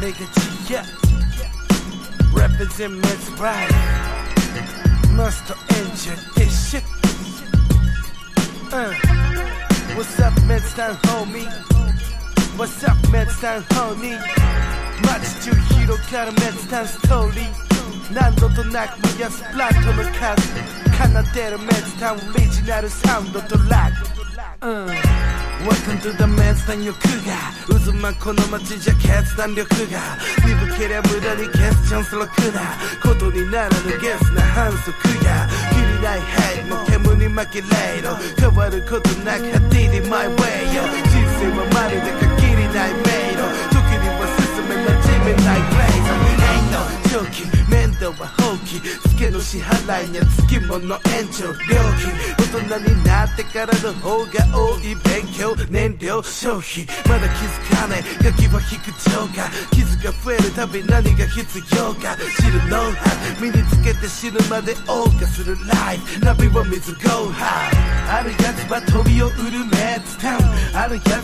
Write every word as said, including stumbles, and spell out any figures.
nigga G, yeah. Represent Men's Pride. Monster Engine, this shit. Uh. What's up, Men's Town, homie? What's up, Men's Town, homie? 街中広がるメンツタウンストーリー何度となく燃やすプラットの数奏でるメンツタウンオリジナルサウンドとラック、うん、Welcome to the メンツタウン欲が渦巻くこの街じゃ決断力が鈍けりゃ無駄に消すチャンス楽なことにならぬゲスな反則がきりないヘイも煙に負けレイド変わることなく果てに My way よ人生はまるで限りない迷路時には進めなじめないグレーズ Ain't no joking 面倒は放棄ツケの支払いにはつきもの延長料金大人になってからの方が多い勉強燃料消費まだ気づかないガキは引く情が傷が増えるたび何が必要か知るノウハウ身につけて死ぬまで謳歌するライフナビは水 Go high あるやつは飛びを売るメンツタウンあるや